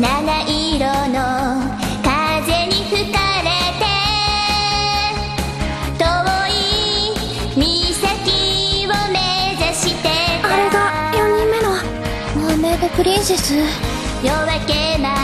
七色の風に吹かれて遠い岬を目指してた。 あれが4人目のマーメイドプリンセス。 夜明け前